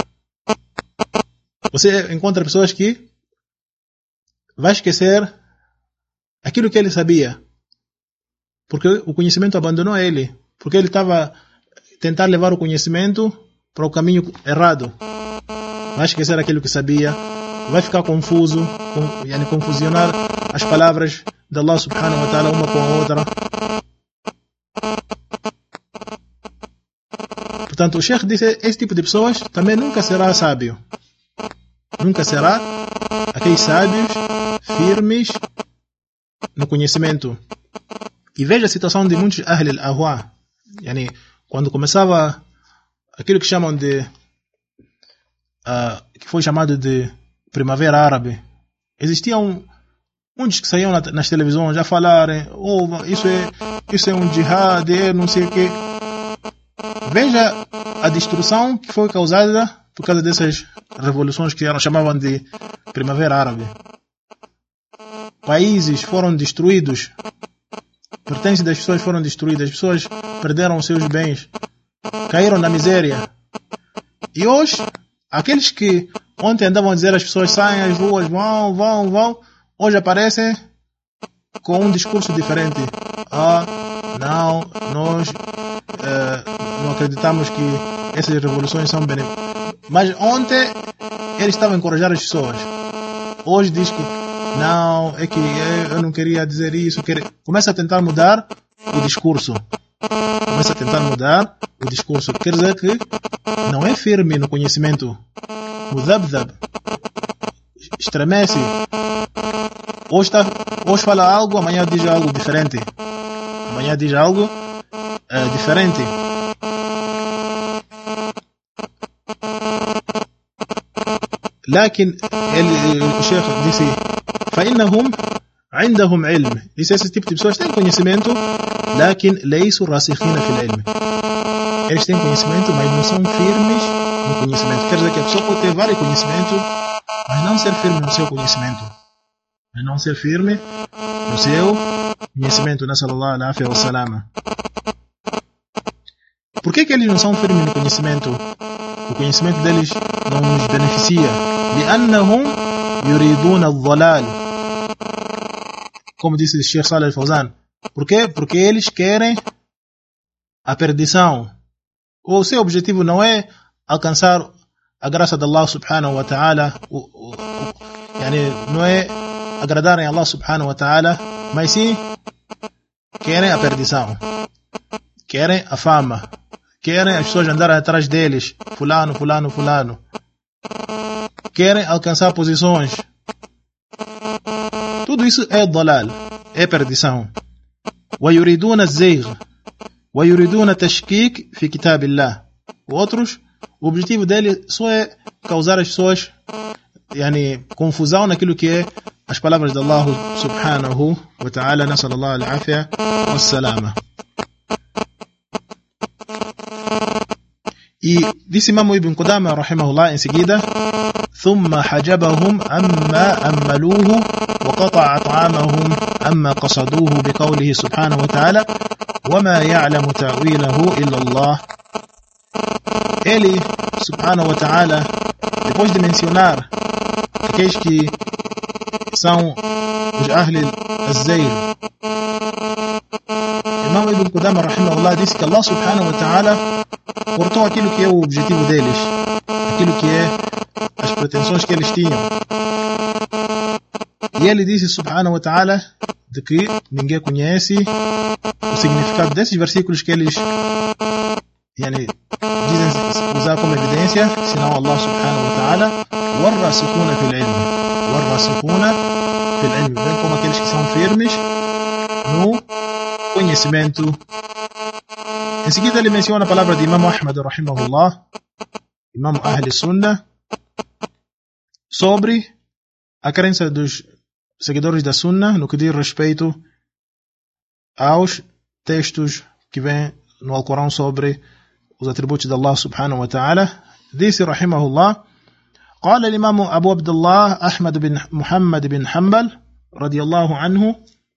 Você encontra pessoas que vai esquecer aquilo que ele sabia, porque o conhecimento abandonou ele, porque ele estava tentar levar o conhecimento para o caminho errado. Vai esquecer aquilo que sabia, vai ficar confuso, confusionar as palavras de Allah subhanahu wa ta'ala uma com a outra. Portanto, o Sheikh disse, esse tipo de pessoas também nunca será sábio. Nunca será aqueles sábios firmes no conhecimento. E veja a situação de muitos Ahl al-Ahwa. Quando começava aquilo que chamam de que foi chamado de Primavera Árabe, existiam muitos que saíam nas televisões a falarem, isso é um jihad, não sei o quê. Veja a destruição que foi causada por causa dessas revoluções que chamavam de Primavera Árabe. Países foram destruídos, pertences das pessoas foram destruídas, as pessoas perderam seus bens, caíram na miséria. E hoje, aqueles que ontem andavam a dizer as pessoas saem às ruas, vão, hoje aparecem com um discurso diferente. Não, nós não acreditamos que essas revoluções são benéficas. Mas ontem eles estavam a encorajar as pessoas. Hoje diz que não, é que eu não queria dizer isso. Começa a tentar mudar o discurso. Quer dizer que não é firme no conhecimento. Mudabdab. Estremece. Hoje fala algo, amanhã diz algo diferente. لكن الشيخ disse فإنهم عندهم علم. Disse esse tipo de pessoas têm conhecimento, لكن ليسوا راسخين في العلم. Eles têm conhecimento, mas não são firmes no conhecimento. Quer dizer que a pessoa pode ter vários conhecimentos, mas não ser firme no seu conhecimento. Nasallallahu alaihi wa sallam. Por que eles não são firmes no conhecimento? O conhecimento deles não nos beneficia. لأنهم يريدون الضلال. Como disse o Sheikh Salih al-Fawzan. Por quê? Porque eles querem a perdição. O seu objetivo não é alcançar a graça de Allah subhanahu wa ta'ala. Não é agradarem a Allah subhanahu wa ta'ala, mas sim querem a perdição, querem a fama, querem as pessoas andarem atrás deles, fulano, fulano, fulano, querem alcançar posições. Tudo isso é dalal, é perdição. ويريدون الزيغ ويريدون تشكيك في كتاب الله. Outros, o objetivo dele só é causar as pessoas confusão naquilo que é as palavras de Allah subhanahu wa ta'ala. Nasallallahu al-afia wa salama. E disse Imam Ibn Qudama rahimahullah em seguida: ثم حجبهم أما أملوه وقطع أطعامهم أما قصدوه بقوله سبحانه وتعالى وما يعلم تأويله إلا الله. Ele, subhanahu wa ta'ala, depois de mencionar aqueles que são os Ahl al-Zayr, Imam Ibn Qudama rahimahullah disse que Allah subhanahu wa ta'ala cortou aquilo que é o objetivo deles, aquilo que é as pretensões que eles tinham. E ele disse subhanahu wa ta'ala de que ninguém conhece o significado desses versículos que eles dizem usar como evidência, senão Allah subhanahu wa ta'ala والراسخون في العلم والراسخون في العلم, bem como aqueles que são firmes no conhecimento. Em seguida ele menciona a palavra de Imam Ahmad rahimahullah, Imam Ahl Sunnah, sobre a crença dos seguidores da Sunnah no que diz respeito aos textos que vêm no Alcorão sobre os atributos de Allah subhanahu wa ta'ala. Disse rahimahullah: قال الإمام أبو عبد الله أحمد بن محمد بن حنبل رضي الله عنه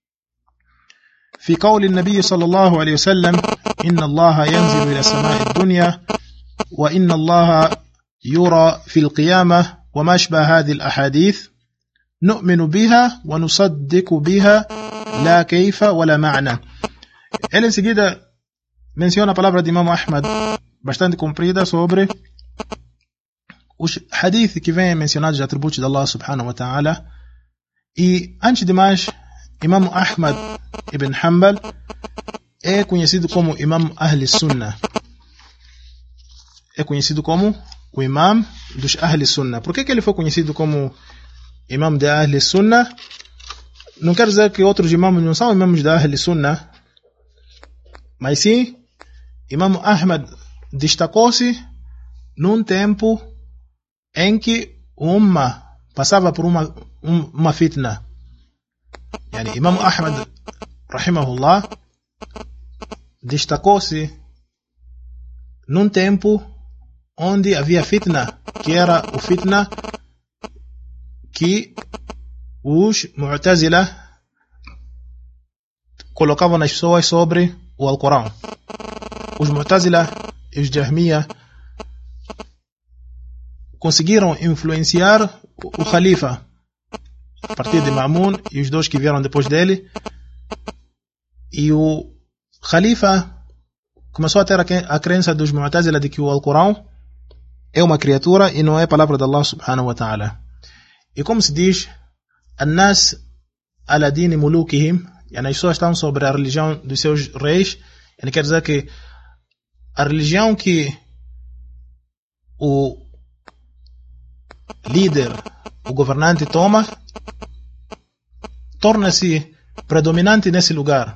في قول النبي صلى الله عليه وسلم إن الله ينزل إلى السماء الدنيا وإن الله يرى في القيامة وما أشبه هذه الأحاديث نؤمن بها ونصدق بها لا كيف ولا معنى. Ele em seguida menciona a palavra de Imam Ahmad bastante comprida sobre os hadith que vêm mencionados de atributos de Allah subhanahu wa ta'ala. E antes de mais, Imam Ahmad ibn Hanbal é conhecido como Imam Ahl Sunnah, é conhecido como o Imam dos Ahl Sunnah. Por que ele foi conhecido como Imam de Ahl Sunnah? Não quer dizer que outros imams não são imams da Ahl Sunnah, mas sim, Imam Ahmad destacou-se num tempo em que o Ummah passava por uma fitna. Imam Ahmad rahimahullah destacou-se num tempo onde havia fitna, que era o fitna que os Mu'tazila colocavam nas pessoas sobre o Alcorão. Os Mu'tazila e os Jahmiya conseguiram influenciar o Khalifa a partir de Ma'mun e os dois que vieram depois dele, e o Khalifa começou a ter a crença dos Mu'tazila de que o Alcorão é uma criatura e não é palavra de Allah subhanahu wa ta'ala. E como se diz, An-nas ala dini mulukihim, as pessoas estão sobre a religião dos seus reis. Quer dizer que a religião que o líder, o governante toma, torna-se predominante nesse lugar.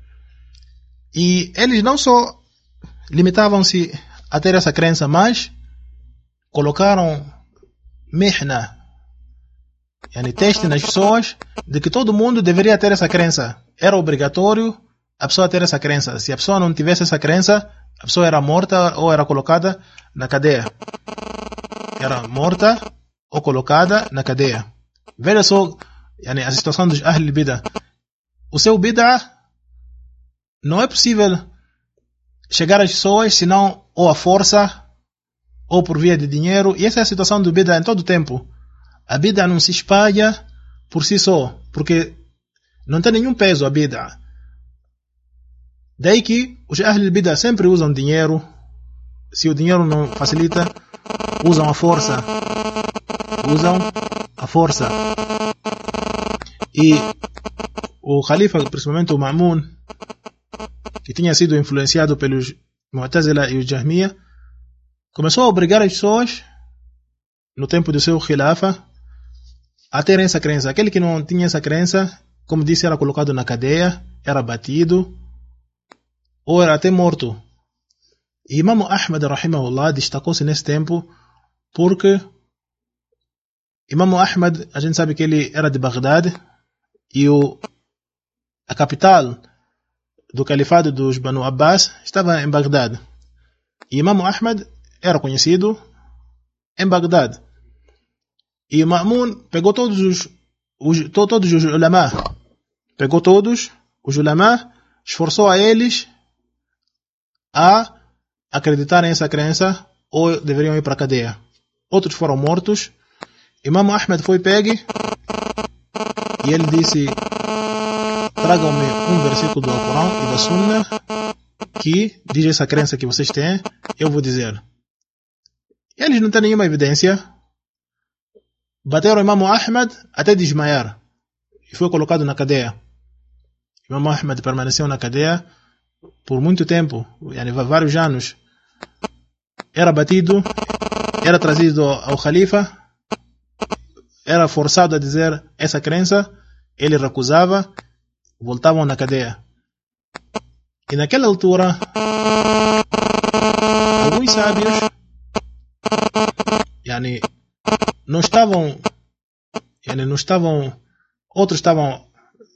E eles não só limitavam-se a ter essa crença, mas colocaram mihna, teste nas pessoas de que todo mundo deveria ter essa crença. Era obrigatório a pessoa ter essa crença. Se a pessoa não tivesse essa crença, a pessoa era morta ou era colocada na cadeia. Era morta ou colocada na cadeia. Veja só a situação dos Ahl Bid'ah. O seu Bid'ah não é possível chegar às pessoas senão ou à força ou por via de dinheiro. E essa é a situação do Bid'ah em todo o tempo. A Bid'ah não se espalha por si só, porque não tem nenhum peso a Bid'ah. Daí que os Ahl Bid'ah sempre usam dinheiro. Se o dinheiro não facilita, usam a força. E o Khalifa, principalmente o Ma'mun, que tinha sido influenciado pelos Mu'tazila e os Jahmiya, começou a obrigar as pessoas, no tempo do seu Khilafa, a terem essa crença. Aquele que não tinha essa crença, como disse, era colocado na cadeia, era batido, ou era até morto. E Imam Ahmad, rahimahullah, destacou-se nesse tempo porque Imam Ahmad, a gente sabe que ele era de Bagdade, e a capital do califado dos Banu Abbas estava em Bagdade. E Imam Ahmad era conhecido em Bagdade. E o Ma'mun pegou todos os ulama, esforçou a eles a acreditarem nessa crença ou deveriam ir para a cadeia. Outros foram mortos. Imam Ahmad foi pegue e ele disse: tragam-me um versículo do Alcorão e da Sunna que diz essa crença que vocês têm, eu vou dizer. E eles não têm nenhuma evidência. Bateram Imam Ahmad até desmaiar e foi colocado na cadeia. Imam Ahmad permaneceu na cadeia por muito tempo, vários anos. Era batido, era trazido ao Khalifa, era forçado a dizer essa crença, ele recusava, voltavam na cadeia. E naquela altura, alguns sábios não estavam, outros estavam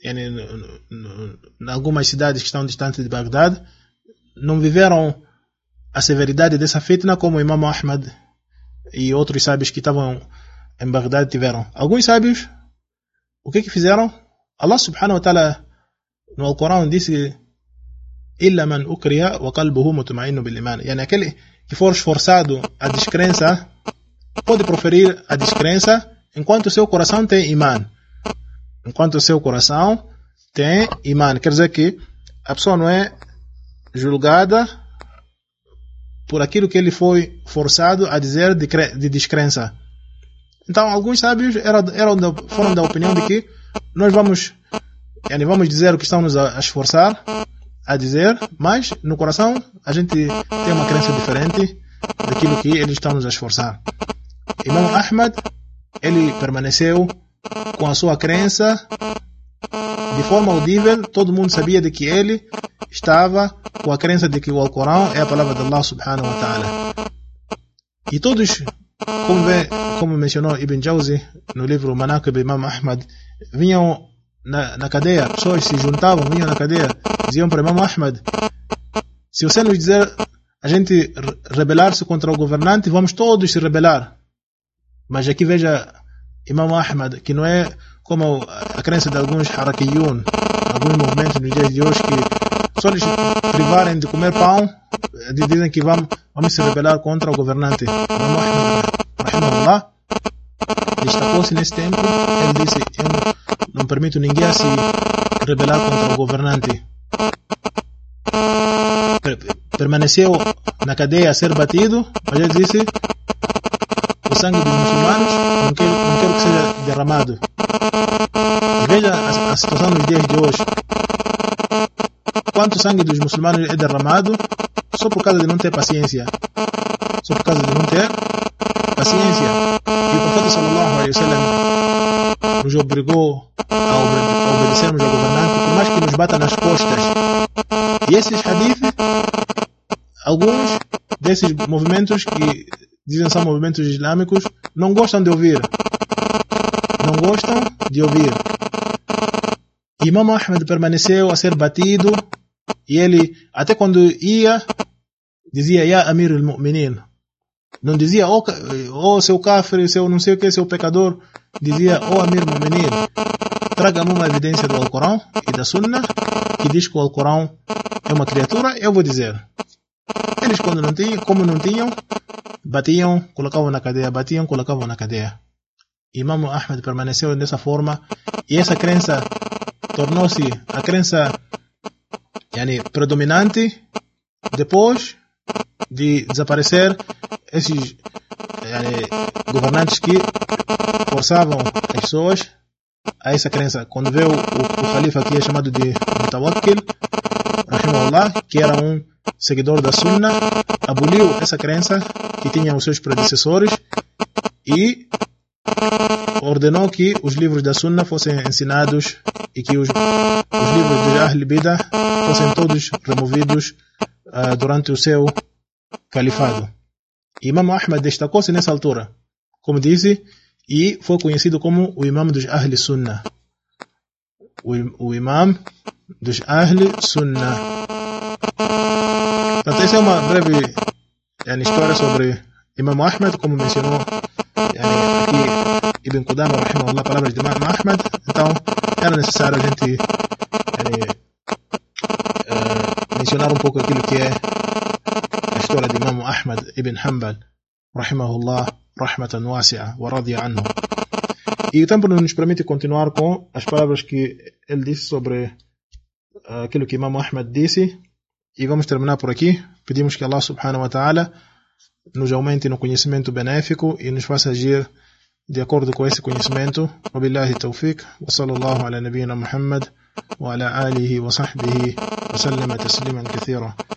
em algumas cidades que estão distantes de Bagdade, não viveram a severidade dessa fitna como Imam Ahmad e outros sábios que estavam em Bagdade tiveram. Alguns sábios, o que fizeram? Allah subhanahu wa ta'ala no Alcorão disse: illa man ukriha wa qalbuhu mutma'innu bil iman. Aquele que for esforçado a descrença pode proferir a descrença enquanto seu coração tem iman. Enquanto o seu coração tem iman. Quer dizer que a pessoa não é julgada por aquilo que ele foi forçado a dizer de descrença. Então, alguns sábios foram da opinião de que nós vamos dizer o que estão nos a esforçar a dizer, mas no coração a gente tem uma crença diferente daquilo que eles estão nos a esforçar. Imam Ahmad, ele permaneceu com a sua crença de forma audível, todo mundo sabia de que ele estava com a crença de que o Alcorão é a palavra de Allah subhanahu wa ta'ala. E todos, como mencionou Ibn Jawzi no livro Manaqib Imam Ahmad, vinham na cadeia, pessoas se juntavam, vinham na cadeia, diziam para Imam Ahmad: se você nos dizer a gente rebelar-se contra o governante, vamos todos se rebelar. Mas aqui veja Imam Ahmad, que não é como a crença de alguns harakiyun, alguns movimentos nos dias de hoje, que só eles privarem de comer pão, dizem que vamos se rebelar contra o governante. Imam Ahmad, rahimahullah, destacou-se nesse tempo. Ele disse: eu não permito ninguém a se rebelar contra o governante. Permaneceu na cadeia a ser batido, mas ele disse: o sangue dos muçulmanos não quero que seja derramado. E veja a situação nos dias de hoje. Quanto sangue dos muçulmanos é derramado só por causa de não ter paciência. Só por causa de não ter paciência. E o profeta sallallahu alaihi wasallam nos obrigou a obedecermos ao governante, por mais que nos bata nas costas. E esses hadiths, alguns desses movimentos que dizem são movimentos islâmicos, não gostam de ouvir. Não gostam de ouvir. E Imam Ahmad permaneceu a ser batido, e ele, até quando ia, dizia: Ya Amir al-Mu'minin. Não dizia: oh seu kafir, seu não sei o que, seu pecador. Dizia: oh Amir al-Mu'minin, traga-me uma evidência do Alcorão e da Sunna que diz que o Alcorão é uma criatura, eu vou dizer. Eles, como não tinham, batiam, colocavam na cadeia, batiam, colocavam na cadeia. Imam Ahmad permaneceu dessa forma, e essa crença tornou-se a crença predominante depois de desaparecer esses governantes que forçavam as pessoas a essa crença. Quando vê o Khalifa que é chamado de Mutawakkil, rahimahullah, que era um seguidor da Sunna, aboliu essa crença que tinham os seus predecessores e ordenou que os livros da Sunna fossem ensinados e que os livros de Ahl Bidah fossem todos removidos durante o seu califado. Imam Ahmad destacou-se nessa altura, como disse, e foi conhecido como o imam dos Ahl Sunnah. O imam dos Ahl Sunnah. Portanto, essa é uma breve história sobre Imam Ahmad, como mencionou aqui Ibn Qudama, rahimahullah, palavras de Imam Ahmad. Então, era necessário a gente mencionar um pouco aquilo que é a história de Imam Ahmad ibn Hanbal, rahimahullah, rahmatan wasi'a, wa radiya anhu. E o tempo não nos permite continuar com as palavras que ele disse sobre aquilo que Imam Ahmad disse. E vamos terminar por aqui. Pedimos que Allah subhanahu wa ta'ala nos aumente no conhecimento benéfico e nos faça agir de acordo com esse conhecimento. Wabillahi tawfiq. Wa sallallahu ala nabiyyina Muhammad wa ala alihi wa sahbihi wa sallama tasliman kathira.